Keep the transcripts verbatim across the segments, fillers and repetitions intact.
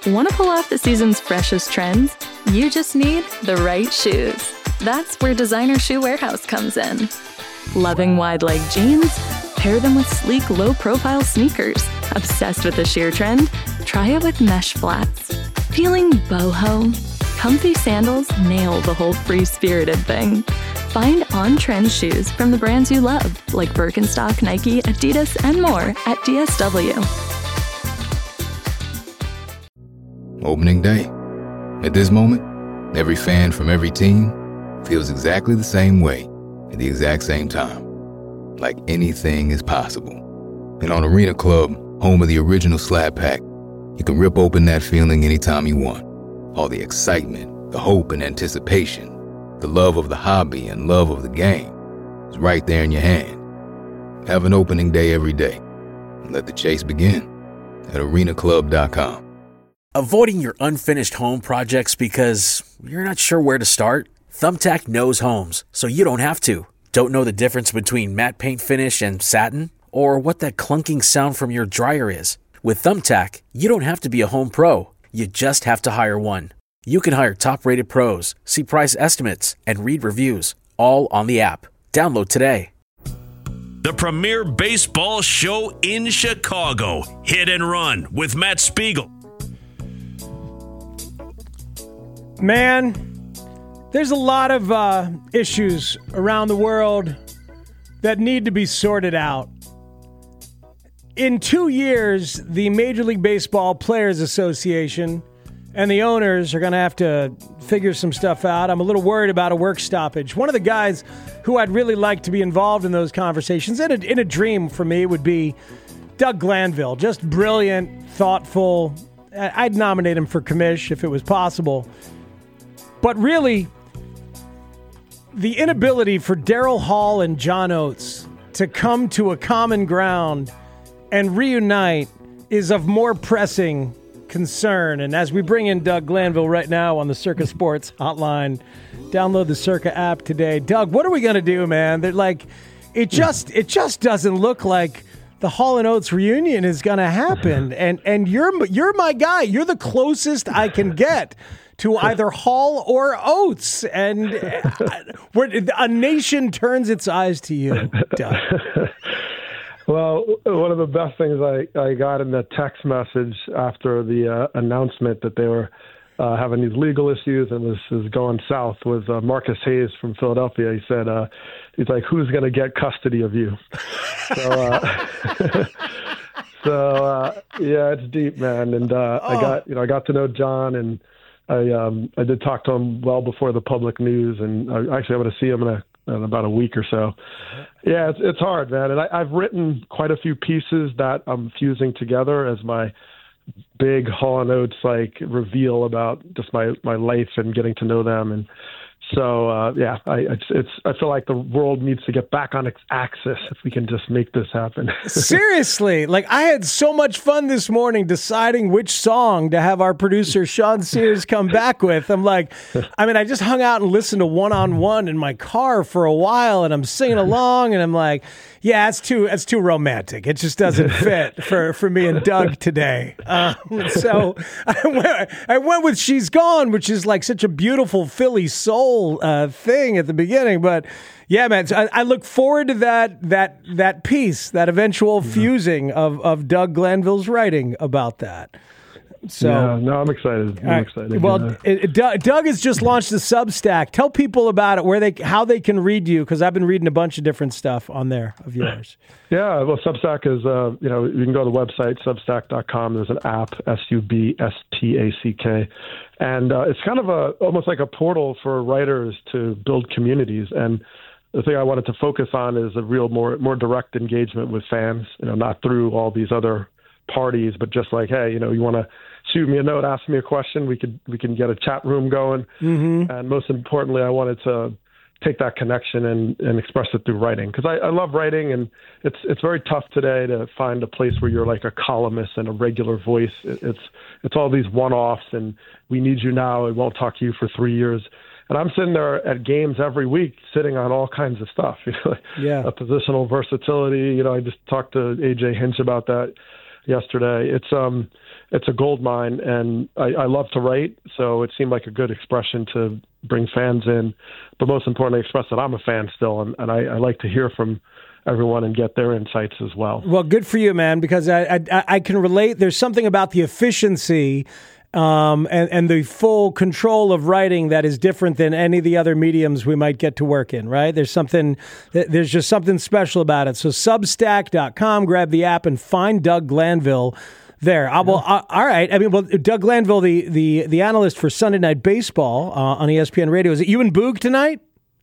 Want to pull off the season's freshest trends? You just need the right shoes. That's where Designer Shoe Warehouse comes in. Loving wide-leg jeans? Pair them with sleek, low-profile sneakers. Obsessed with the sheer trend? Try it with mesh flats. Feeling boho? Comfy sandals nail the whole free-spirited thing. Find on-trend shoes from the brands you love, like Birkenstock, Nike, Adidas, and more at D S W. Opening day. At this moment, every fan from every team feels exactly the same way at the exact same time. Like anything is possible. And on Arena Club, home of the original Slab Pack, you can rip open that feeling anytime you want. All the excitement, the hope and anticipation, the love of the hobby and love of the game is right there in your hand. Have an opening day every day and let the chase begin at arena club dot com. Avoiding your unfinished home projects because you're not sure where to start? Thumbtack knows homes, so you don't have to. Don't know the difference between matte paint finish and satin? Or what that clunking sound from your dryer is? With Thumbtack, you don't have to be a home pro. You just have to hire one. You can hire top-rated pros, see price estimates, and read reviews, all on the app. Download today. The premier baseball show in Chicago, Hit and Run with Matt Spiegel. Man, there's a lot of uh, issues around the world that need to be sorted out. In two years, the Major League Baseball Players Association and the owners are going to have to figure some stuff out. I'm a little worried about a work stoppage. One of the guys who I'd really like to be involved in those conversations, in a, in a dream for me, would be Doug Glanville. Just brilliant, thoughtful. I'd nominate him for commish if it was possible. But really, the inability for Daryl Hall and John Oates to come to a common ground and reunite is of more pressing concern. And as we bring in Doug Glanville right now on the Circa Sports Hotline, download the Circa app today. Doug, what are we going to do, man? They're like, it just it just doesn't look like the Hall and Oates reunion is going to happen. And and you're you're my guy. You're the closest I can get to either Hall or Oates, and where a nation turns its eyes to you, Doug. Well, one of the best things I, I got in the text message after the uh, announcement that they were uh, having these legal issues and this is going south was uh, Marcus Hayes from Philadelphia. He said, uh, he's like, who's going to get custody of you? so, uh, so uh, yeah, it's deep, man. And uh, oh. I got, you know, I got to know John, and I um, I did talk to him well before the public news, and I, actually I'm going to see him in, a, in about a week or so. Yeah, it's it's hard, man. And I, I've written quite a few pieces that I'm fusing together as my big Hall and Oates like reveal about just my, my life and getting to know them. And so uh, yeah, I it's, it's I feel like the world needs to get back on its axis if we can just make this happen. Seriously, like I had so much fun this morning deciding which song to have our producer Sean Sears come back with. I'm like, I mean, I just hung out and listened to One on One in my car for a while, and I'm singing along, and I'm like, yeah, it's too it's too romantic. It just doesn't fit for, for me and Doug today. Um, so I went, I went with She's Gone, which is like such a beautiful Philly soul uh, thing at the beginning. But yeah, man, so I, I look forward to that that that piece, that eventual yeah. fusing of, of Doug Glanville's writing about that. So yeah, no, I'm excited. I'm right. excited. Well, yeah. it, it, Doug, Doug has just launched the Substack. Tell people about it, where they, how they can read you, because I've been reading a bunch of different stuff on there of yours. Yeah, well, Substack is, uh, you know, you can go to the website substack dot com. There's an app, S U B S T A C K, and uh, it's kind of a almost like a portal for writers to build communities. And the thing I wanted to focus on is a real more more direct engagement with fans. You know, not through all these other parties, but just like, hey, you know, you want to shoot me a note, ask me a question, we could we can get a chat room going. Mm-hmm. And most importantly, I wanted to take that connection and, and express it through writing, because I, I love writing, and it's it's very tough today to find a place where you're like a columnist and a regular voice. It, it's it's all these one-offs, and we need you now, and won't talk to you for three years. And I'm sitting there at games every week, sitting on all kinds of stuff. You know, yeah, a positional versatility. You know, I just talked to A J Hinch about that. yesterday. It's um, it's a gold mine, and I, I love to write, so it seemed like a good expression to bring fans in, but most importantly, express that I'm a fan still, and, and I, I like to hear from everyone and get their insights as well. Well, good for you, man, because I I, I can relate. There's something about the efficiency um, and, and the full control of writing that is different than any of the other mediums we might get to work in, right? There's something, there's just something special about it. So substack dot com, grab the app and find Doug Glanville there. Uh, well, uh, all right. I mean, well, Doug Glanville, the the the analyst for Sunday Night Baseball uh, on E S P N Radio. Is it you and Boog tonight?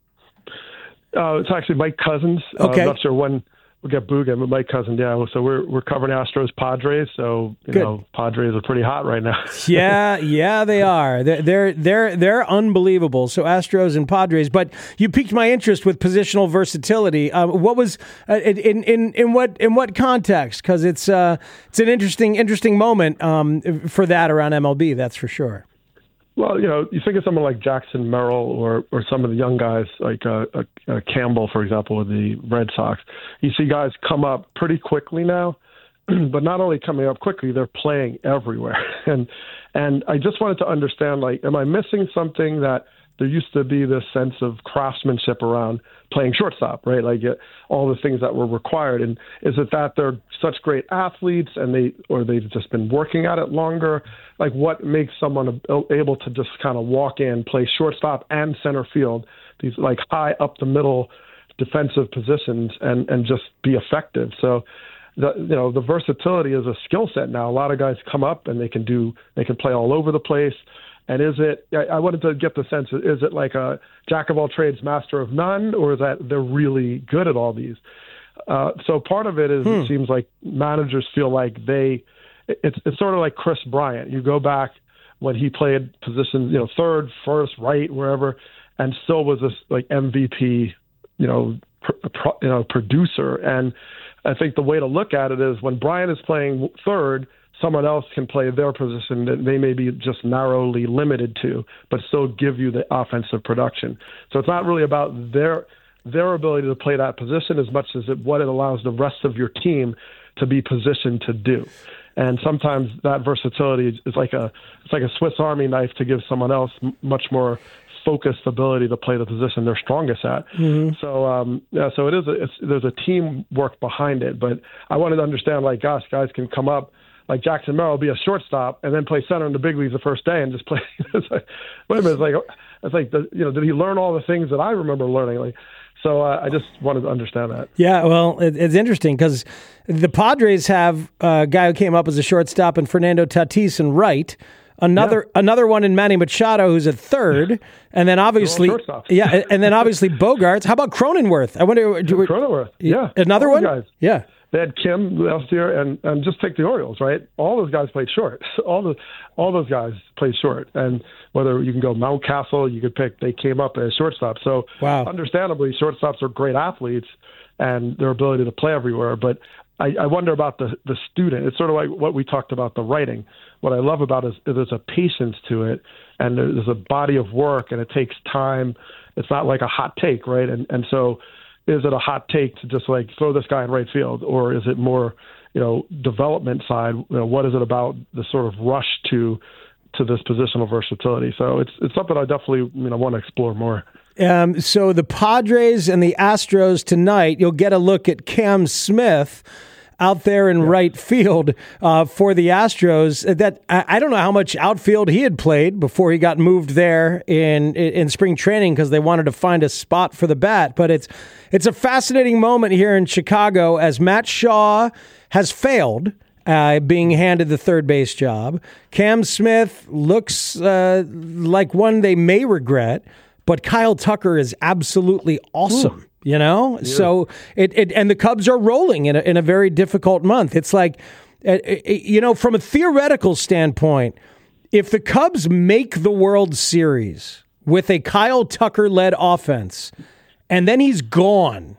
Uh, it's actually Mike Cousins. Okay. Uh, I'm not sure when we'll get Boog in, but Mike Cousins, yeah. So we're we're covering Astros Padres. So you Good. know, Padres are pretty hot right now. yeah, yeah, they are. They're they're they're they're unbelievable. So Astros and Padres. But you piqued my interest with positional versatility. Uh, what was uh, in in in what in what context? Because it's uh it's an interesting interesting moment um, for that around M L B. That's for sure. Well, you know, you think of someone like Jackson Merrill or, or some of the young guys like uh, uh, uh, Campbell, for example, with the Red Sox. You see guys come up pretty quickly now, but not only coming up quickly, they're playing everywhere. And and I just wanted to understand, like, am I missing something that there used to be this sense of craftsmanship around playing shortstop, right? Like uh, all the things that were required. And is it that they're such great athletes and they, or they've just been working at it longer? Like what makes someone able to just kind of walk in, play shortstop and center field, these like high up the middle defensive positions and, and just be effective? So the, you know, the versatility is a skill set now. A lot of guys come up and they can do, they can play all over the place. And is it, I wanted to get the sense, is it like a jack of all trades, master of none, or is that they're really good at all these? Uh, so part of it is hmm. it seems like managers feel like they, it's it's sort of like Chris Bryant. You go back when he played positions, you know, third, first, right, wherever, and still was this like M V P, you know, pr- pro, you know, producer. And I think the way to look at it is when Bryant is playing third, someone else can play their position that they may be just narrowly limited to, but still give you the offensive production. So it's not really about their their ability to play that position as much as it, what it allows the rest of your team to be positioned to do. And sometimes that versatility is like a it's like a Swiss Army knife to give someone else m- much more focused ability to play the position they're strongest at. Mm-hmm. So um, yeah, so it is. A, it's, there's a teamwork behind it. But I wanted to understand, like, gosh, guys can come up. Like Jackson Merrill, be a shortstop and then play center in the big leagues the first day and just play. It's like, wait a minute, it's like, it's like the, you know, did he learn all the things that I remember learning? Like, so uh, I just wanted to understand that. Yeah, well, it, it's interesting because the Padres have a guy who came up as a shortstop in Fernando Tatis and right. Another yeah. another one in Manny Machado who's at third, and then obviously yeah, and then obviously Bogarts. How about Cronenworth? I wonder. Cronenworth, yeah, another all one. Guys. Yeah. They had Kim last year, and, and just take the Orioles, right? All those guys played short. All the all those guys played short, and whether you can go Mountcastle, you could pick. They came up as shortstop. So, wow. Understandably, shortstops are great athletes, and their ability to play everywhere. But I, I wonder about the the student. It's sort of like what we talked about the writing. What I love about it is there's a patience to it, and there's a body of work, and it takes time. It's not like a hot take, right? And and so. Is it a hot take to just like throw this guy in right field, or is it more, you know, development side? You know, what is it about the sort of rush to to this positional versatility? So it's it's something I definitely you know want to explore more. Um, so the Padres and the Astros tonight, you'll get a look at Cam Smith out there in yeah. right field uh, for the Astros. That I, I don't know how much outfield he had played before he got moved there in in, in spring training because they wanted to find a spot for the bat. But it's it's a fascinating moment here in Chicago as Matt Shaw has failed uh, being handed the third base job. Cam Smith looks uh, like one they may regret, but Kyle Tucker is absolutely awesome. Ooh. You know, yeah. so it, it and the Cubs are rolling in a, in a very difficult month. It's like, it, it, you know, from a theoretical standpoint, if the Cubs make the World Series with a Kyle Tucker-led offense and then he's gone,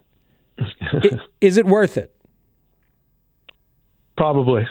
it, is it worth it? Probably.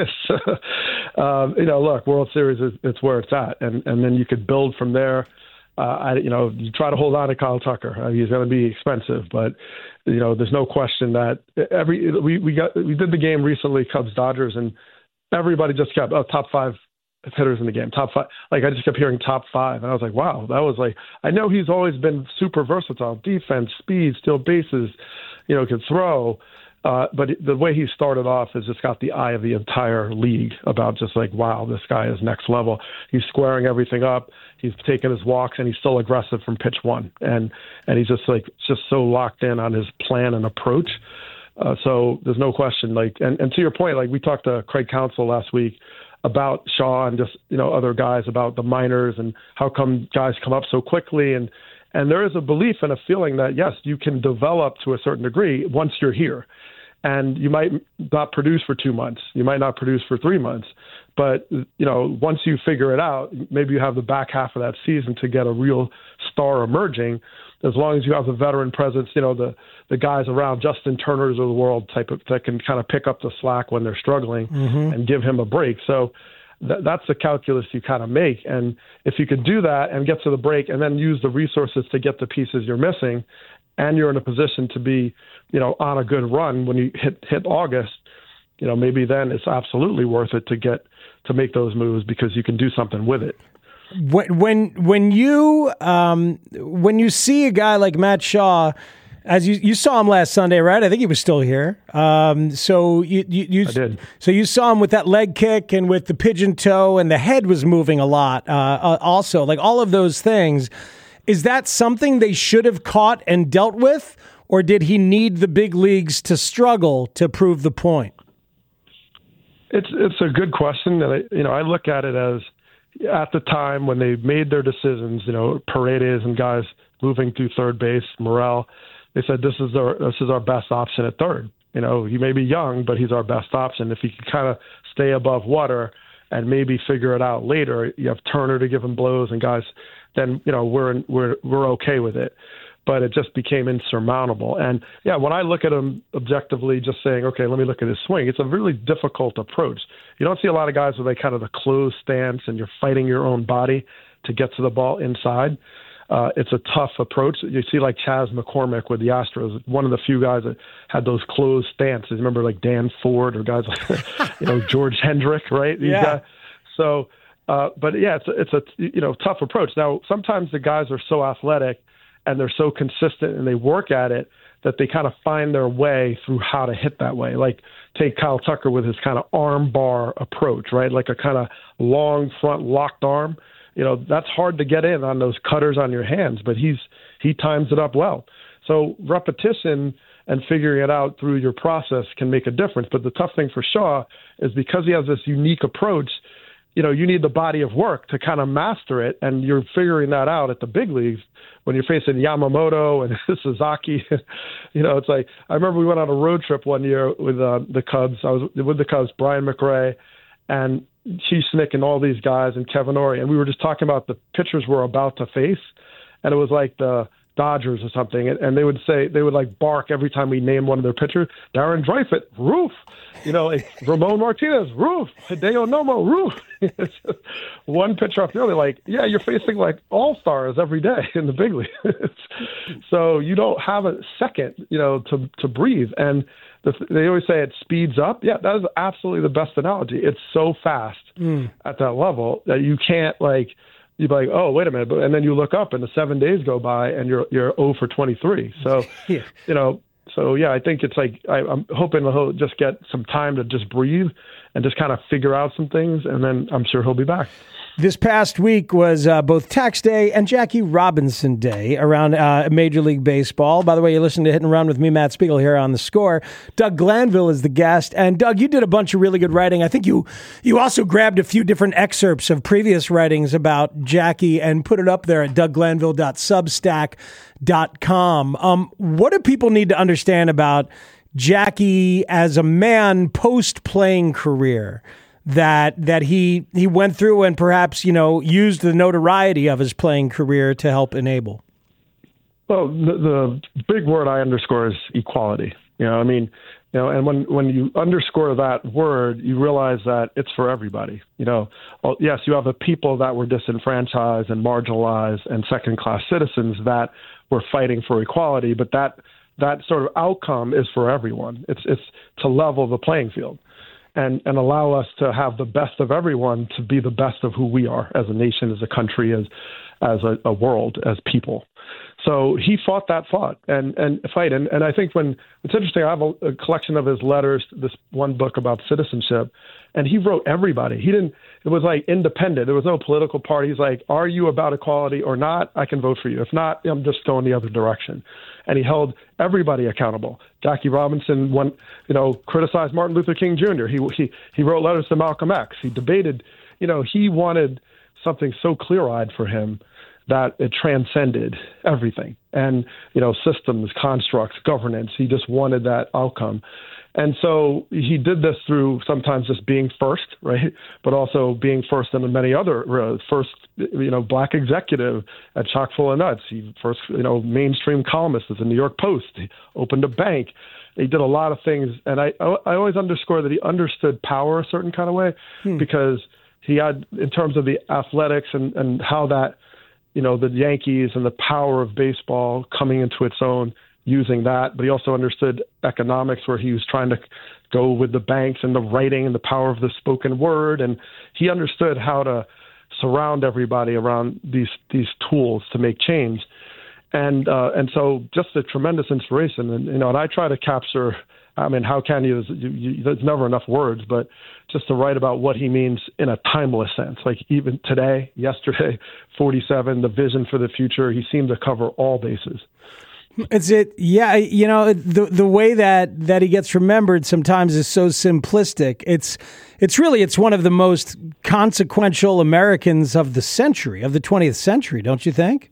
so, um, you know, look, World Series is it's where it's at, and and then you could build from there. Uh, I, you know, you try to hold on to Kyle Tucker. Uh, he's going to be expensive, but you know, there's no question that every we we got we did the game recently, Cubs Dodgers, and everybody just kept oh, top five hitters in the game, top five. Like I just kept hearing top five, and I was like, wow, that was like I know he's always been super versatile, defense, speed, steal bases, you know, can throw. Uh, but the way he started off has just got the eye of the entire league about just like, wow, this guy is next level. He's squaring everything up. He's taking his walks, and he's still aggressive from pitch one. And and he's just like just so locked in on his plan and approach. Uh, so there's no question. Like, and, and to your point, like we talked to Craig Counsell last week about Shaw and just you know other guys about the minors and how come guys come up so quickly. And and there is a belief and a feeling that yes, you can develop to a certain degree once you're here. And you might not produce for two months. You might not produce for three months. But, you know, once you figure it out, maybe you have the back half of that season to get a real star emerging, as long as you have the veteran presence, you know, the, the guys around, Justin Turners of the world type of that can kind of pick up the slack when they're struggling mm-hmm. and give him a break. So th- that's the calculus you kind of make. And if you could do that and get to the break and then use the resources to get the pieces you're missing, and you're in a position to be, you know, on a good run when you hit hit August, you know, maybe then it's absolutely worth it to get to make those moves because you can do something with it. When when when you um, when you see a guy like Matt Shaw, as you, you saw him last Sunday, right? I think he was still here. Um, so you you, you I did. So you saw him with that leg kick and with the pigeon toe, and the head was moving a lot. Uh, also, like all of those things. Is that something they should have caught and dealt with, or did he need the big leagues to struggle to prove the point? It's it's a good question, and I, you know I look at it as at the time when they made their decisions, you know Paredes and guys moving through third base, Morel, they said this is our this is our best option at third. You know he may be young, but he's our best option. If he can kind of stay above water and maybe figure it out later, you have Turner to give him blows and guys. Then you know we're we're we're okay with it, but it just became insurmountable. And yeah, when I look at him objectively, just saying, okay, let me look at his swing. It's a really difficult approach. You don't see a lot of guys with like kind of the closed stance, and you're fighting your own body to get to the ball inside. Uh, it's a tough approach. You see like Chas McCormick with the Astros, one of the few guys that had those closed stances. Remember like Dan Ford or guys like you know George Hendrick, right? These yeah. guys. So. Uh, but yeah, it's a, it's a you know tough approach. Now sometimes the guys are so athletic and they're so consistent and they work at it that they kind of find their way through how to hit that way. Like take Kyle Tucker with his kind of arm bar approach, right? Like a kind of long front locked arm. You know that's hard to get in on those cutters on your hands, but he's he times it up well. So repetition and figuring it out through your process can make a difference. But the tough thing for Shaw is because he has this unique approach. You know, you need the body of work to kind of master it, and you're figuring that out at the big leagues when you're facing Yamamoto and Suzuki. You know, it's like I remember we went on a road trip one year with uh, the Cubs. I was with the Cubs, Brian McRae, and Chief Snick and all these guys, and Kevin Ory, and we were just talking about the pitchers we're about to face, and it was like the Dodgers or something, and, and they would say they would like bark every time we named one of their pitchers. Darren Dreifort, roof. You know, like Ramon Martinez, roof. Hideo Nomo, roof. It's just one pitcher after the other. Like, yeah, you're facing like all stars every day in the big league. So you don't have a second, you know, to to breathe. And the, they always say it speeds up. Yeah, that is absolutely the best analogy. It's so fast mm. at that level that you can't like. You'd be like, oh, wait a minute. And then you look up and the seven days go by and you're you're zero for twenty-three. So, yeah. you know, so, yeah, I think it's like I, I'm hoping he'll just get some time to just breathe and just kind of figure out some things. And then I'm sure he'll be back. This past week was uh, both Tax Day and Jackie Robinson Day around uh, Major League Baseball. By the way, you're listening to Hit and Run with me, Matt Spiegel, here on The Score. Doug Glanville is the guest. And, Doug, you did a bunch of really good writing. I think you you also grabbed a few different excerpts of previous writings about Jackie and put it up there at doug glanville dot substack dot com. Um, what do people need to understand about Jackie as a man post-playing career? That that he he went through and perhaps, you know, used the notoriety of his playing career to help enable? Well, the, the big word I underscore is equality. You know, I mean, You know, and when, when you underscore that word, you realize that it's for everybody. You know, well, yes, you have the people that were disenfranchised and marginalized and second-class citizens that were fighting for equality, but that that sort of outcome is for everyone. It's it's to level the playing field and, and allow us to have the best of everyone to be the best of who we are as a nation, as a country, as as a, a world, as people. So he fought that fight and, and fight. And, and I think when it's interesting, I have a, a collection of his letters, this one book about citizenship, and he wrote everybody. He didn't, it was like independent. There was no political party. He's like, are you about equality or not? I can vote for you. If not, I'm just going the other direction. And he held everybody accountable. Jackie Robinson, went, you know, criticized Martin Luther King Junior He, he, he wrote letters to Malcolm X. He debated, you know, he wanted something so clear-eyed for him that it transcended everything and, you know, systems, constructs, governance. He just wanted that outcome. And so he did this through sometimes just being first, right? But also being first in many other roads. First, you know, black executive at Chock-full of Nuts. He first, you know, mainstream columnist at the New York Post. He opened a bank. He did a lot of things. And I, I always underscore that he understood power a certain kind of way hmm. because he had, in terms of the athletics and, and how that, you know, the Yankees and the power of baseball coming into its own using that. But he also understood economics where he was trying to go with the banks and the writing and the power of the spoken word. And he understood how to surround everybody around these these tools to make change. And uh, and so just a tremendous inspiration. And, you know, and I try to capture, I mean, how can you, you, you, there's never enough words, but just to write about what he means in a timeless sense, like even today, yesterday, forty-seven, the vision for the future, he seemed to cover all bases. It's it, yeah. You know, the the way that, that he gets remembered sometimes is so simplistic. It's it's really it's one of the most consequential Americans of the century, of the twentieth century, don't you think?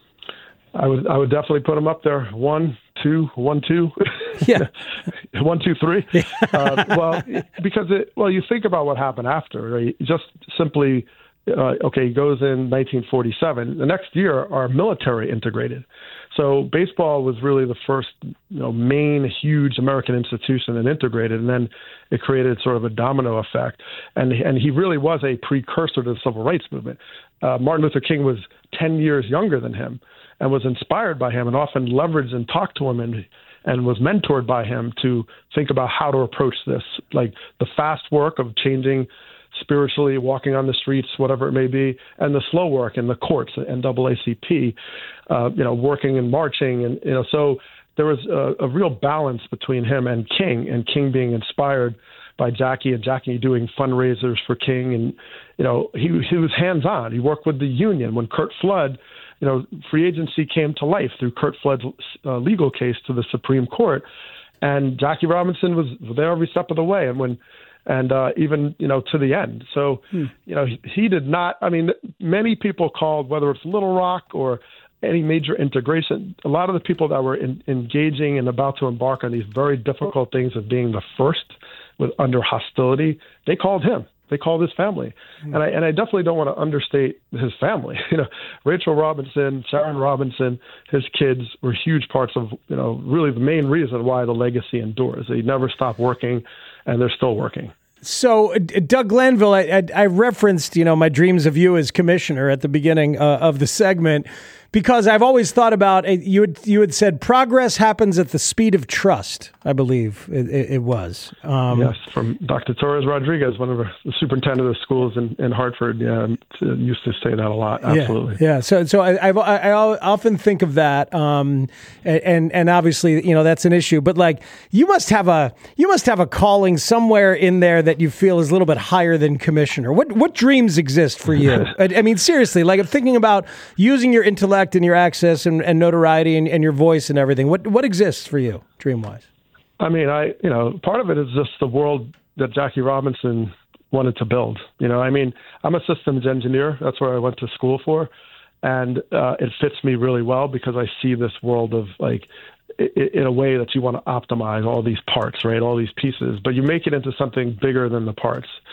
I would I would definitely put him up there. One, two, one, two, yeah, one, two, three. uh, well, because it, well, you think about what happened after, right? Just simply, uh, okay, he goes in nineteen forty-seven. The next year, our military integrated. So baseball was really the first, you know, main huge American institution that integrated, and then it created sort of a domino effect. And and he really was a precursor to the civil rights movement. Uh, Martin Luther King was ten years younger than him, and was inspired by him and often leveraged and talked to him and and was mentored by him to think about how to approach this, like the fast work of changing spiritually, walking on the streets, whatever it may be, and the slow work in the courts, the N double A C P, uh, you know, working and marching. And, you know, so there was a, a real balance between him and King, and King being inspired by Jackie and Jackie doing fundraisers for King. And, you know, he, he was hands-on. He worked with the union. When Curt Flood, you know, free agency came to life through Curt Flood's uh, legal case to the Supreme Court. And Jackie Robinson was there every step of the way. And when, and uh, even, you know, to the end. So, hmm. you know, he, he did not, I mean, many people called, whether it's Little Rock or any major integration, a lot of the people that were in, engaging and about to embark on these very difficult things of being the first with under hostility, they called him. They called his family. Hmm. And I and I definitely don't want to understate his family. You know, Rachel Robinson, Sharon Robinson, his kids were huge parts of, you know, really the main reason why the legacy endures. They never stopped working, and they're still working. So, uh, Doug Glanville, I, I, I referenced, you know, my dreams of you as commissioner at the beginning uh, of the segment, because I've always thought about, uh, you had, you had said progress happens at the speed of trust, I believe it, it, it was. Um, yes, from Doctor Torres Rodriguez, one of the superintendent of schools in, in Hartford, yeah, used to say that a lot, absolutely. Yeah, yeah. so so I, I've, I, I often think of that, um, and and obviously, you know, that's an issue, but like, you must have a you must have a calling somewhere in there that you feel is a little bit higher than commissioner. What what dreams exist for you? I, I mean, seriously, like I'm thinking about using your intellect and your access and, and notoriety and, and your voice and everything. What what exists for you, dream-wise? I mean, I you know, part of it is just the world that Jackie Robinson wanted to build. You know, I mean, I'm a systems engineer. That's where I went to school for. And uh, it fits me really well because I see this world of like, in a way that you want to optimize all these parts, right? All these pieces, but you make it into something bigger than the parts.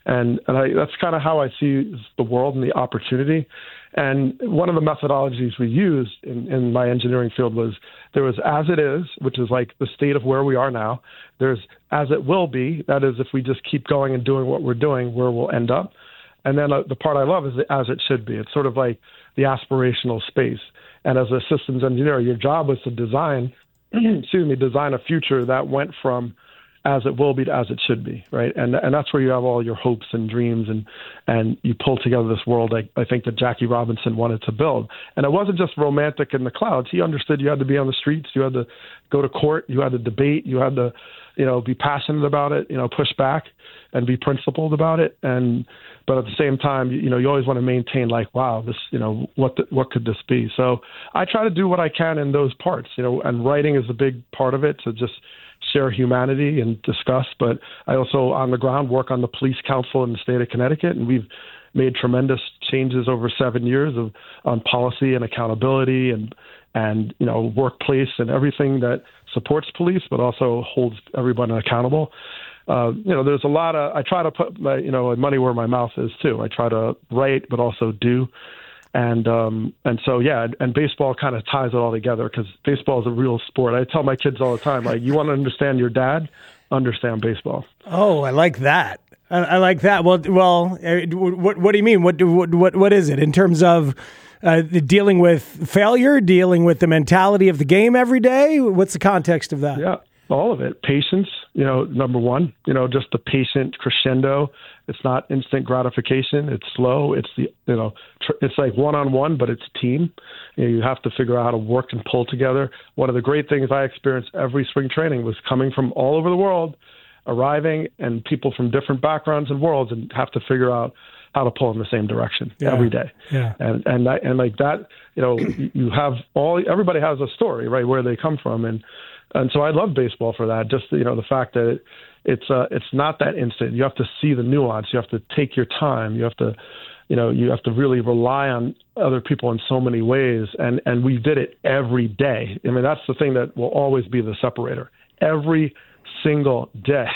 And, and I, that's kind of how I see the world and the opportunity. And one of the methodologies we used in, in my engineering field was there was as it is, which is like the state of where we are now. There's as it will be. That is, if we just keep going and doing what we're doing, where we'll end up. And then uh, the part I love is the as it should be. It's sort of like the aspirational space. And as a systems engineer, your job was to design, excuse me, design a future that went from as it will be to as it should be, right? And and that's where you have all your hopes and dreams, and and you pull together this world I, I think that Jackie Robinson wanted to build. And it wasn't just romantic in the clouds. He understood you had to be on the streets, you had to go to court, you had to debate, you had to, you know, be passionate about it, you know, push back and be principled about it. And but at the same time, you, you know, you always want to maintain like, wow, this, you know, what the, what could this be? So I try to do what I can in those parts, you know, and writing is a big part of it, to just share humanity and discuss. But I also, on the ground, work on the police council in the state of Connecticut, and we've made tremendous changes over seven years of on policy and accountability and and you know workplace and everything that supports police, but also holds everyone accountable. Uh, you know, there's a lot of I try to put my you know money where my mouth is too. I try to write, but also do. And um, and so, yeah, and baseball kind of ties it all together, because baseball is a real sport. I tell my kids all the time, like, you want to understand your dad, understand baseball. Oh, I like that. I, I like that. Well, well, what what do you mean? What what what what is it in terms of uh, dealing with failure, dealing with the mentality of the game every day? What's the context of that? Yeah, all of it. Patience, you know, number one, you know, just the patient crescendo. It's not instant gratification. It's slow. It's the, you know, tr- it's like one-on-one, but it's team. You know, you have to figure out how to work and pull together. One of the great things I experienced every spring training was coming from all over the world, arriving, and people from different backgrounds and worlds, and have to figure out how to pull in the same direction yeah. every day. Yeah. And, and, that, and like that, you know, you have all, everybody has a story, right, where they come from. And, and so I love baseball for that. Just, you know, the fact that it, It's uh, it's not that instant. You have to see the nuance. You have to take your time. You have to, you know, you have to really rely on other people in so many ways. And and we did it every day. I mean, that's the thing that will always be the separator. Every single day.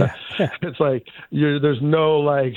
It's like you're, there's no like,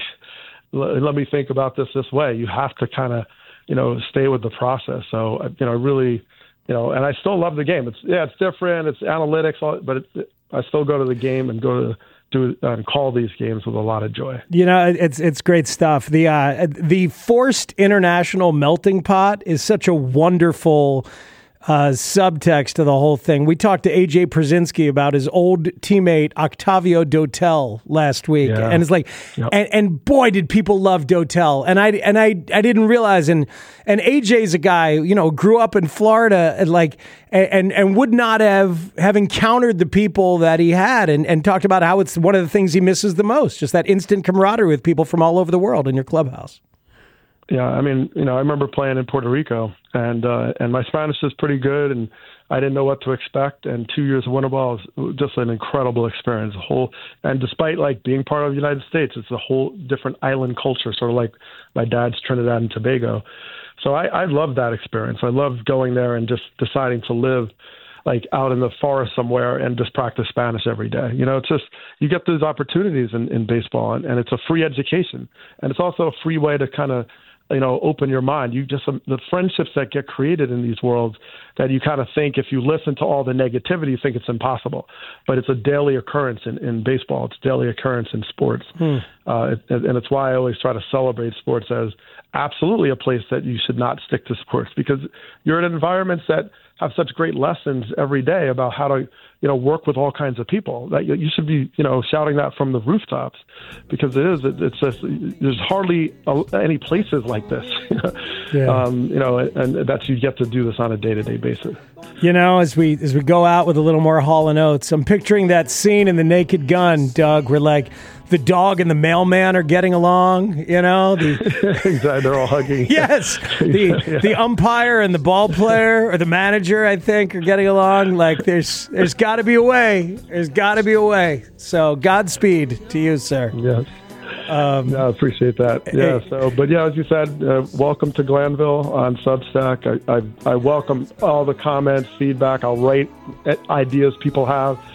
let me think about this this way. You have to kind of, you know, stay with the process. So you know, really, you know, and I still love the game. It's yeah, it's different. It's analytics, but it's. I still go to the game and go to do and call these games with a lot of joy. You know, it's it's great stuff. The uh, the forced international melting pot is such a wonderful uh, subtext to the whole thing. We talked to A J Pierzynski about his old teammate Octavio Dotel last week, yeah. and it's like, yep. and, and boy, did people love Dotel, and I and I I didn't realize, and and A J's a guy, you know, grew up in Florida, and like, and and would not have have encountered the people that he had, and and talked about how it's one of the things he misses the most, just that instant camaraderie with people from all over the world in your clubhouse. Yeah, I mean, you know, I remember playing in Puerto Rico, and uh, and my Spanish is pretty good, and I didn't know what to expect. And two years of winter ball was just an incredible experience. A whole, and despite like being part of the United States, it's a whole different island culture, sort of like my dad's Trinidad and Tobago. So I, I loved that experience. I loved going there and just deciding to live like out in the forest somewhere and just practice Spanish every day. You know, it's just, you get those opportunities in, in baseball, and, and it's a free education, and it's also a free way to kind of, you know, open your mind. You just, um, the friendships that get created in these worlds that you kind of think, if you listen to all the negativity, you think it's impossible, but it's a daily occurrence in, in baseball. It's a daily occurrence in sports. Hmm. Uh, it, and it's why I always try to celebrate sports as absolutely a place that you should not stick to sports, because you're in environments that have such great lessons every day about how to, you know, work with all kinds of people. That you should be, you know, shouting that from the rooftops, because it is. It's just, there's hardly any places like this, yeah. um, you know, and that's, you get to do this on a day-to-day basis. You know, as we as we go out with a little more Hall and Oates, I'm picturing that scene in The Naked Gun, Doug, where like the dog and the mailman are getting along. You know, the exactly, they're all hugging. Yes, the yeah. the umpire and the ball player or the manager, I think, are getting along. Like there's there's got to be a way. There's got to be a way. So Godspeed to you, sir. Yes. Um, yeah, I appreciate that. Yeah. Hey, so, but yeah, as you said, uh, welcome to Glanville on Substack. I, I I welcome all the comments, feedback. I'll write ideas people have.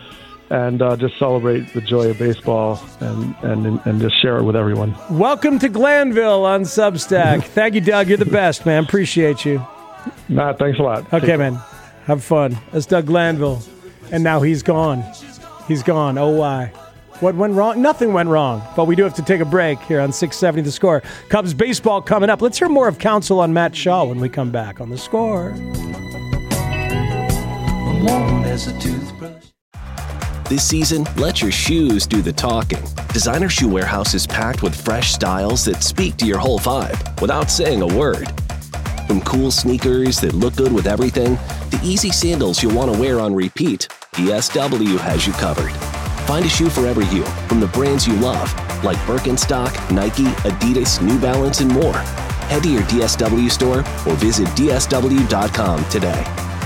and uh, just celebrate the joy of baseball and, and and just share it with everyone. Welcome to Glanville on Substack. Thank you, Doug. You're the best, man. Appreciate you. Matt, thanks a lot. Okay, man. Have fun. That's Doug Glanville. And now he's gone. He's gone. Oh, why? What went wrong? Nothing went wrong. But we do have to take a break here on six seventy The Score. Cubs baseball coming up. Let's hear more of counsel on Matt Shaw when we come back on The Score. Warm as a toothbrush. This season, let your shoes do the talking. Designer Shoe Warehouse is packed with fresh styles that speak to your whole vibe without saying a word. From cool sneakers that look good with everything, to easy sandals you'll want to wear on repeat, D S W has you covered. Find a shoe for every you from the brands you love, like Birkenstock, Nike, Adidas, New Balance, and more. Head to your D S W store or visit D S W dot com today.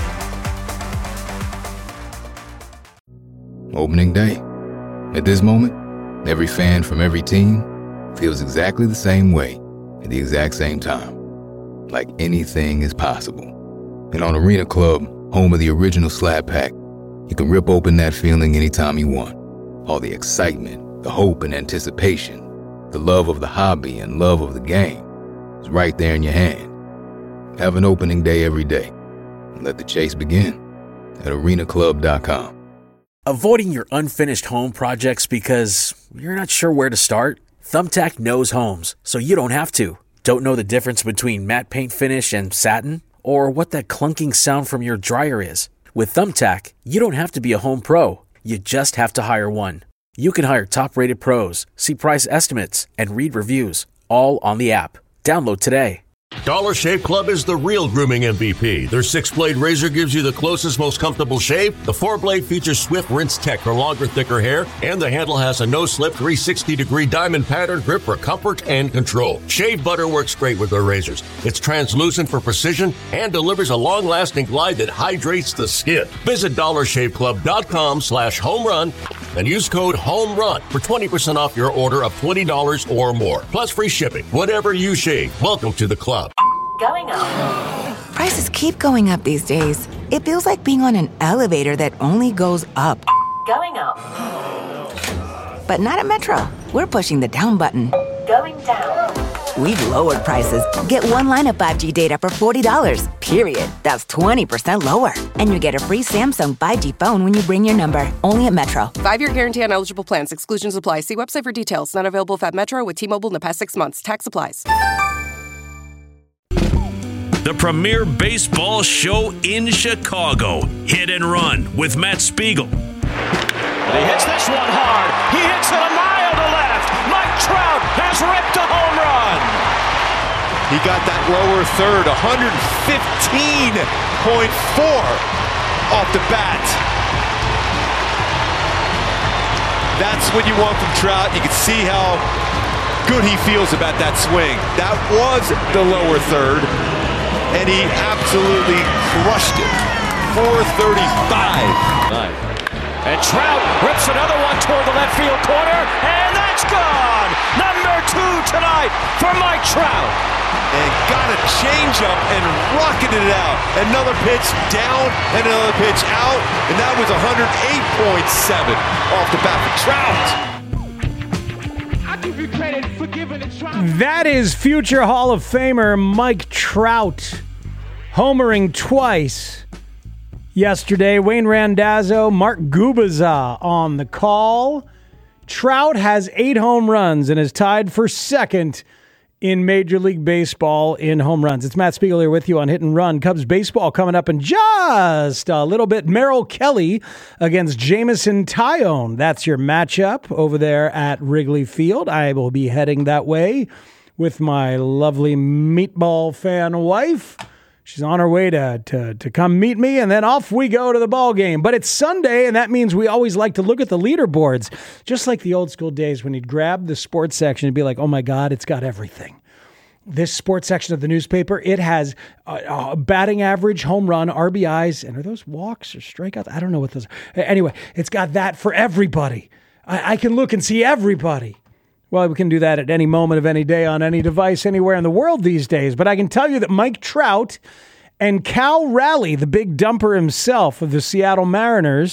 Opening day. At this moment, every fan from every team feels exactly the same way at the exact same time. Like anything is possible. And on Arena Club, home of the original Slab Pack, you can rip open that feeling anytime you want. All the excitement, the hope and anticipation, the love of the hobby and love of the game is right there in your hand. Have an opening day every day. And let the chase begin at arena club dot com. Avoiding your unfinished home projects because you're not sure where to start? Thumbtack knows homes, so you don't have to. Don't know the difference between matte paint finish and satin? Or what that clunking sound from your dryer is? With Thumbtack, you don't have to be a home pro. You just have to hire one. You can hire top-rated pros, see price estimates, and read reviews, all on the app. Download today. Dollar Shave Club is the real grooming M V P. Their six-blade razor gives you the closest, most comfortable shave. The four-blade features swift rinse tech for longer, thicker hair. And the handle has a no-slip three sixty degree diamond pattern grip for comfort and control. Shave butter works great with their razors. It's translucent for precision and delivers a long-lasting glide that hydrates the skin. Visit dollar shave club dot com slash home run and use code HOMERUN for twenty percent off your order of twenty dollars or more. Plus free shipping. Whatever you shave, welcome to the club. Going up. Prices keep going up these days. It feels like being on an elevator that only goes up. Going up. But not at Metro. We're pushing the down button. Going down. We've lowered prices. Get one line of five G data for forty dollars, period. That's twenty percent lower. And you get a free Samsung five G phone when you bring your number. Only at Metro. Five-year guarantee on eligible plans. Exclusions apply. See website for details. Not available at Metro with T-Mobile in the past six months. Tax applies. The premier baseball show in Chicago. Hit and Run with Matt Spiegel. And he hits this one hard. He hits it a mile to left. Mike Trout has ripped a home run. He got that lower third, one fifteen point four off the bat. That's what you want from Trout. You can see how good he feels about that swing. That was the lower third. And he absolutely crushed it. four thirty-five. Nice. And Trout rips another one toward the left field corner, and that's gone! Number two tonight for Mike Trout. And got a changeup and rocketed it out. Another pitch down and another pitch out, and that was one oh eight point seven off the bat for Trout. That is future Hall of Famer Mike Trout homering twice yesterday. Wayne Randazzo, Mark Gubicza on the call. Trout has eight home runs and is tied for second in Major League Baseball in home runs. It's Matt Spiegel here with you on Hit and Run. Cubs baseball coming up in just a little bit. Merrill Kelly against Jameson Taillon. That's your matchup over there at Wrigley Field. I will be heading that way with my lovely meatball fan wife. She's on her way to, to, to come meet me, and then off we go to the ball game. But it's Sunday, and that means we always like to look at the leaderboards, just like the old school days when you'd grab the sports section and be like, oh my God, it's got everything. This sports section of the newspaper, it has a, a batting average, home run, R B Is, and are those walks or strikeouts? I don't know what those are. Anyway, it's got that for everybody. I, I can look and see everybody. Well, we can do that at any moment of any day on any device anywhere in the world these days. But I can tell you that Mike Trout and Cal Raleigh, the big dumper himself of the Seattle Mariners,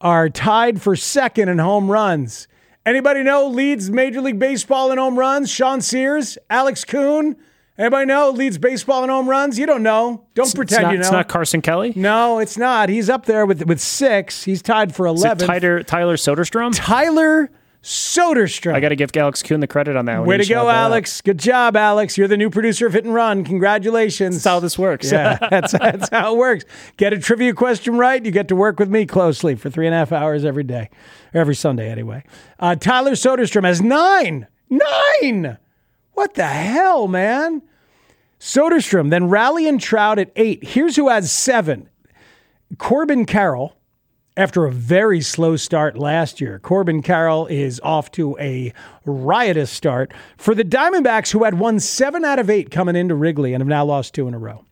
are tied for second in home runs. Anybody know leads Major League Baseball in home runs? Sean Sears, Alex Kuhn. Anybody know leads baseball in home runs? You don't know. Don't it's, pretend it's not, you know. It's not Carson Kelly? No, it's not. He's up there with with six. He's tied for eleven. Tyler, Tyler Soderstrom? Tyler Soderstrom. I got to give Alex Kuhn the credit on that one. Way to go, Alex. Good job, Alex. You're the new producer of Hit and Run. Congratulations. That's how this works. Yeah, that's, that's how it works. Get a trivia question right, you get to work with me closely for three and a half hours every day. Or every Sunday, anyway. Uh, Tyler Soderstrom has nine. Nine! What the hell, man? Soderstrom, then Raleigh and Trout at eight. Here's who has seven. Corbin Carroll. After a very slow start last year, Corbin Carroll is off to a riotous start for the Diamondbacks, who had won seven out of eight coming into Wrigley and have now lost two in a row.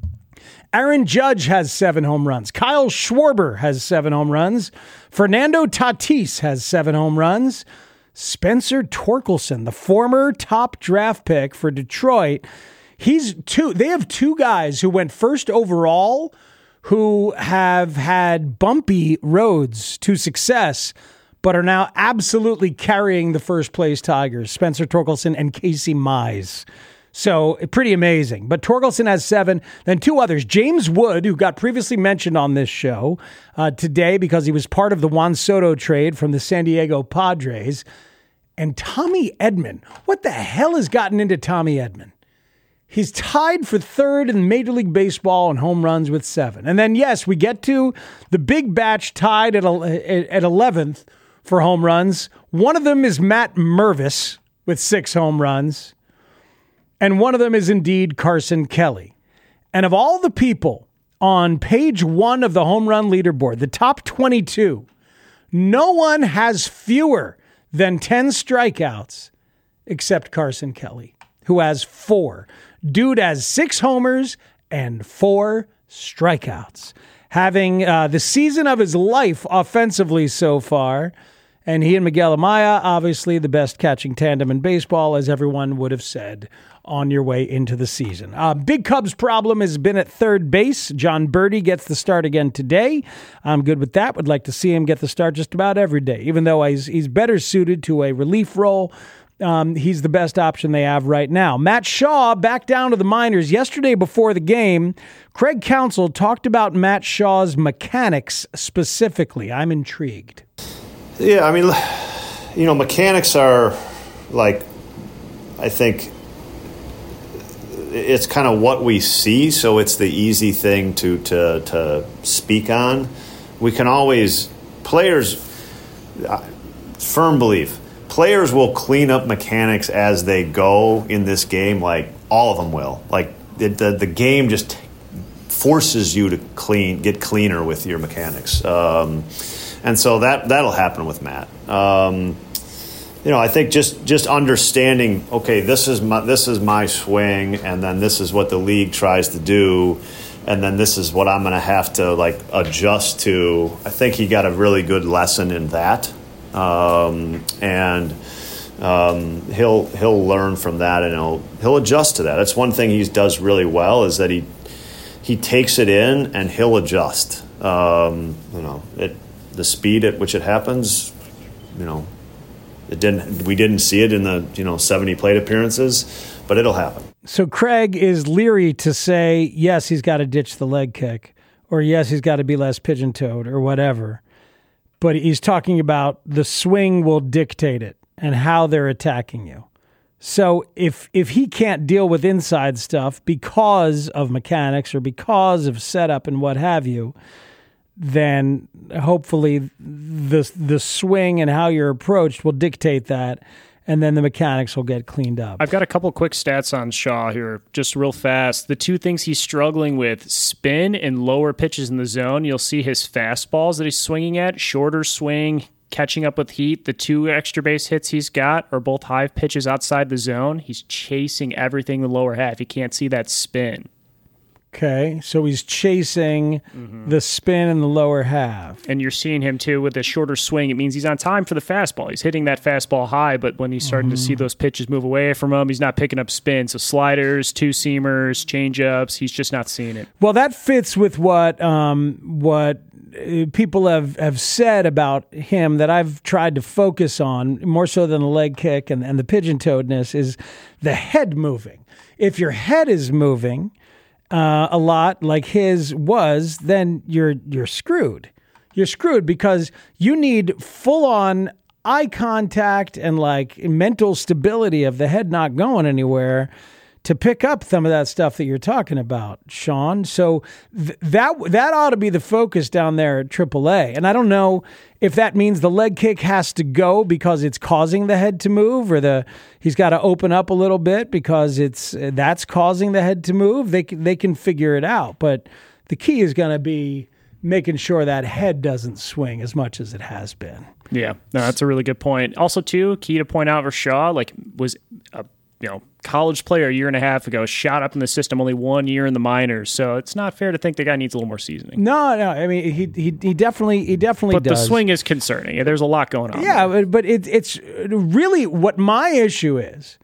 Aaron Judge has seven home runs. Kyle Schwarber has seven home runs. Fernando Tatis has seven home runs. Spencer Torkelson, the former top draft pick for Detroit, he's two. They have two guys who went first overall who have had bumpy roads to success, but are now absolutely carrying the first place Tigers, Spencer Torkelson and Casey Mize. So pretty amazing. But Torkelson has seven. Then two others. James Wood, who got previously mentioned on this show uh, today because he was part of the Juan Soto trade from the San Diego Padres. And Tommy Edman. What the hell has gotten into Tommy Edman? He's tied for third in Major League Baseball in home runs with seven. And then, yes, we get to the big batch tied at at eleventh for home runs. One of them is Matt Mervis with six home runs. And one of them is indeed Carson Kelly. And of all the people on page one of the home run leaderboard, the top twenty-two, no one has fewer than ten strikeouts except Carson Kelly, who has four. Dude has six homers and four strikeouts, having uh, the season of his life offensively so far. And he and Miguel Amaya, obviously the best catching tandem in baseball, as everyone would have said on your way into the season. Uh, Big Cubs' problem has been at third base. John Birdie gets the start again today. I'm good with that. Would like to see him get the start just about every day, even though he's, he's better suited to a relief role. Um, he's the best option they have right now. Matt Shaw back down to the minors. Yesterday before the game, Craig Counsell talked about Matt Shaw's mechanics specifically. I'm intrigued. Yeah, I mean, you know, mechanics are like, I think it's kind of what we see, so it's the easy thing to, to, to speak on. We can always, players, firm belief, players will clean up mechanics as they go in this game, like all of them will. Like the the, the game just forces you to clean, get cleaner with your mechanics, um, and so that that'll happen with Matt. Um, you know, I think just just understanding, okay, this is my this is my swing, and then this is what the league tries to do, and then this is what I'm going to have to like adjust to. I think he got a really good lesson in that. Um, and um, he'll he'll learn from that, and he'll he'll adjust to that. That's one thing he does really well, is that he he takes it in and he'll adjust. Um, you know, it the speed at which it happens. You know, it didn't we didn't see it in the you know seventy plate appearances, but it'll happen. So Craig is leery to say yes, he's got to ditch the leg kick, or yes, he's got to be less pigeon-toed, or whatever. But he's talking about the swing will dictate it and how they're attacking you. So if if he can't deal with inside stuff because of mechanics or because of setup and what have you, then hopefully the the swing and how you're approached will dictate that, and then the mechanics will get cleaned up. I've got a couple quick stats on Shaw here, just real fast. The two things he's struggling with, spin and lower pitches in the zone. You'll see his fastballs that he's swinging at, shorter swing, catching up with heat. The two extra base hits he's got are both high pitches outside the zone. He's chasing everything in the lower half. He can't see that spin. Okay, so he's chasing mm-hmm. the spin in the lower half. And you're seeing him, too, with a shorter swing. It means he's on time for the fastball. He's hitting that fastball high, but when he's starting mm-hmm. to see those pitches move away from him, he's not picking up spin. So sliders, two-seamers, change-ups, he's just not seeing it. Well, that fits with what um, what uh, people have, have said about him that I've tried to focus on more so than the leg kick and, and the pigeon-toedness is the head moving. If your head is moving uh, a lot like his was, then you're you're screwed. You're screwed because you need full-on eye contact and like mental stability of the head not going anywhere to pick up some of that stuff that you're talking about, Sean. So th- that that ought to be the focus down there at triple A. And I don't know if that means the leg kick has to go because it's causing the head to move, or the he's got to open up a little bit because it's that's causing the head to move. They they can figure it out, but the key is going to be making sure that head doesn't swing as much as it has been. Yeah, no, that's a really good point. Also, too, key to point out for Shaw, like was a you know college player a year and a half ago, shot up in the system, only one year in the minors. So it's not fair to think the guy needs a little more seasoning. No, no, I mean he he, he definitely he definitely but does. But the swing is concerning. There's a lot going on. Yeah, there. but, but it, it's really what my issue is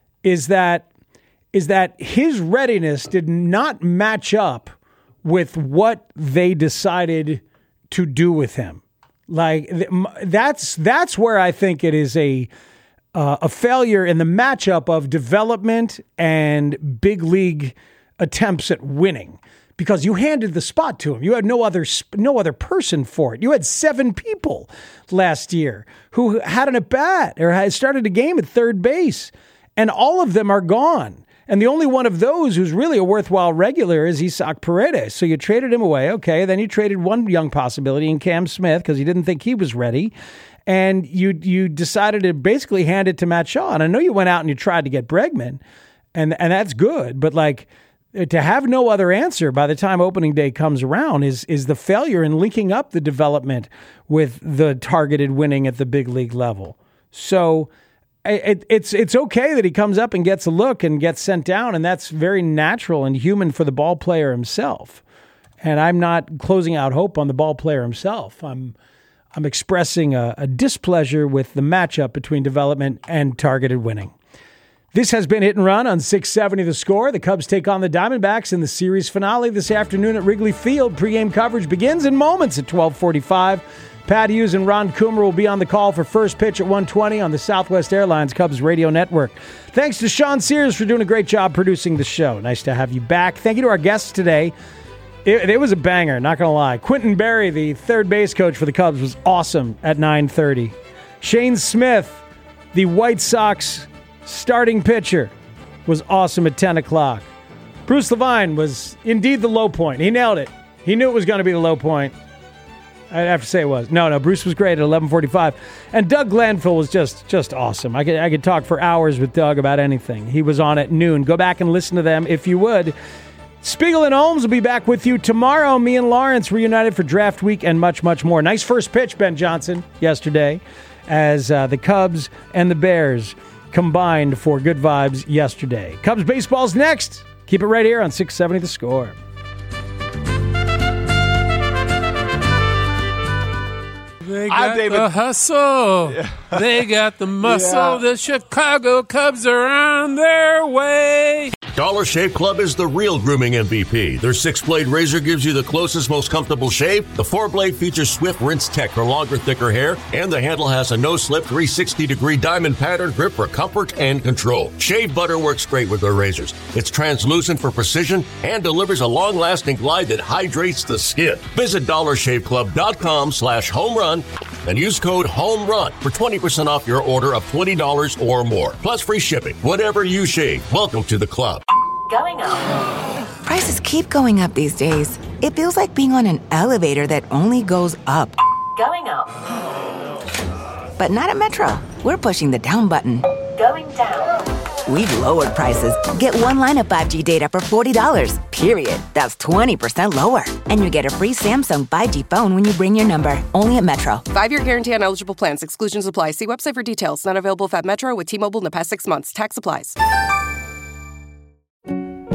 is that is that his readiness did not match up with what they decided to do with him. Like that's that's where I think it is a uh, a failure in the matchup of development and big league attempts at winning, because you handed the spot to him. You had no other no other person for it. You had seven people last year who had an at bat or had started a game at third base, and all of them are gone. And the only one of those who's really a worthwhile regular is Isaac Paredes. So you traded him away. Okay. Then you traded one young possibility in Cam Smith because you didn't think he was ready. And you you decided to basically hand it to Matt Shaw. And I know you went out and you tried to get Bregman, and, and that's good. But like to have no other answer by the time opening day comes around is is the failure in linking up the development with the targeted winning at the big league level. So It, it's it's okay that he comes up and gets a look and gets sent down, and that's very natural and human for the ball player himself. And I'm not closing out hope on the ball player himself. I'm I'm expressing a, a displeasure with the matchup between development and targeted winning. This has been Hit and Run on six seventy The Score. The Cubs take on the Diamondbacks in the series finale this afternoon at Wrigley Field. Pre-game coverage begins in moments at twelve forty-five. Pat Hughes and Ron Coomer will be on the call for first pitch at one twenty on the Southwest Airlines Cubs radio network. Thanks to Sean Sears for doing a great job producing the show. Nice to have you back. Thank you to our guests today. It, it was a banger, not going to lie. Quentin Berry, the third base coach for the Cubs, was awesome at nine thirty. Shane Smith, the White Sox starting pitcher, was awesome at ten o'clock. Bruce Levine was indeed the low point. He nailed it. He knew it was going to be the low point. I'd have to say it was. No, no, Bruce was great at eleven forty-five. And Doug Glanville was just just awesome. I could I could talk for hours with Doug about anything. He was on at noon. Go back and listen to them if you would. Spiegel and Holmes will be back with you tomorrow. Me and Lawrence reunited for draft week and much, much more. Nice first pitch, Ben Johnson, yesterday, as uh, the Cubs and the Bears combined for good vibes yesterday. Cubs baseball's next. Keep it right here on six seventy The Score. They got the hustle. Yeah. They got the muscle. Yeah. The Chicago Cubs are on their way. Dollar Shave Club is the real grooming M V P. Their six-blade razor gives you the closest, most comfortable shave. The four-blade features Swift Rinse Tech for longer, thicker hair. And the handle has a no-slip three sixty degree diamond pattern grip for comfort and control. Shave butter works great with their razors. It's translucent for precision and delivers a long-lasting glide that hydrates the skin. Visit dollar shave club dot com slash home run and use code HOMERUN for twenty percent off your order of twenty dollars or more. Plus free shipping. Whatever you shave, welcome to the club. Going up. Prices keep going up these days. It feels like being on an elevator that only goes up. Going up. But not at Metro. We're pushing the down button. Going down. We've lowered prices. Get one line of five G data for forty dollars, period. That's twenty percent lower. And you get a free Samsung five G phone when you bring your number. Only at Metro. Five-year guarantee on eligible plans. Exclusions apply. See website for details. Not available if at Metro with T-Mobile in the past six months. Tax applies.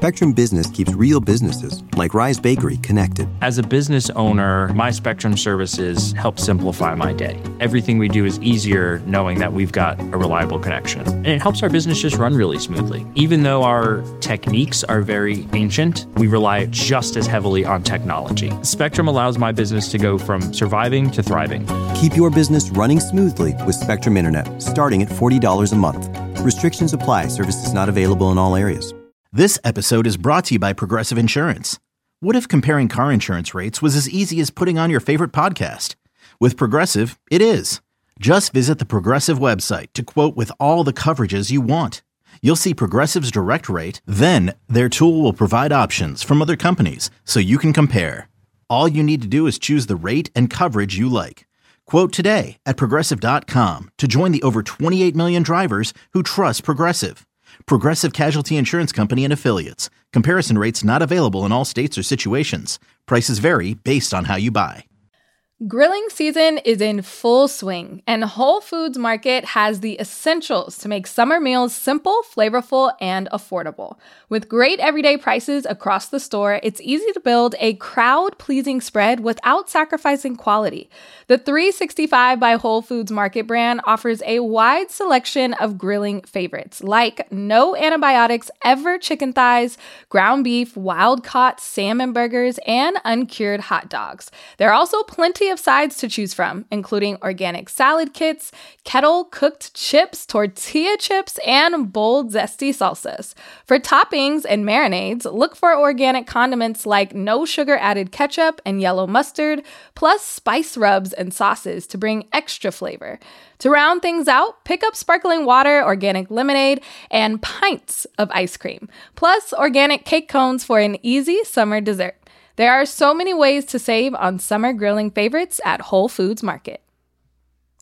Spectrum Business keeps real businesses, like Rise Bakery, connected. As a business owner, my Spectrum services help simplify my day. Everything we do is easier knowing that we've got a reliable connection. And it helps our business just run really smoothly. Even though our techniques are very ancient, we rely just as heavily on technology. Spectrum allows my business to go from surviving to thriving. Keep your business running smoothly with Spectrum Internet, starting at forty dollars a month. Restrictions apply. Services not available in all areas. This episode is brought to you by Progressive Insurance. What if comparing car insurance rates was as easy as putting on your favorite podcast? With Progressive, it is. Just visit the Progressive website to quote with all the coverages you want. You'll see Progressive's direct rate, then their tool will provide options from other companies so you can compare. All you need to do is choose the rate and coverage you like. Quote today at Progressive dot com to join the over twenty-eight million drivers who trust Progressive. Progressive Casualty Insurance Company and Affiliates. Comparison rates not available in all states or situations. Prices vary based on how you buy. Grilling season is in full swing, and Whole Foods Market has the essentials to make summer meals simple, flavorful, and affordable. With great everyday prices across the store, it's easy to build a crowd-pleasing spread without sacrificing quality. The three sixty-five by Whole Foods Market brand offers a wide selection of grilling favorites, like no antibiotics ever chicken thighs, ground beef, wild-caught salmon burgers, and uncured hot dogs. There are also plenty of sides to choose from, including organic salad kits, kettle-cooked chips, tortilla chips, and bold, zesty salsas. For toppings and marinades, look for organic condiments like no sugar-added ketchup and yellow mustard, plus spice rubs and sauces to bring extra flavor. To round things out, pick up sparkling water, organic lemonade, and pints of ice cream, plus organic cake cones for an easy summer dessert. There are so many ways to save on summer grilling favorites at Whole Foods Market.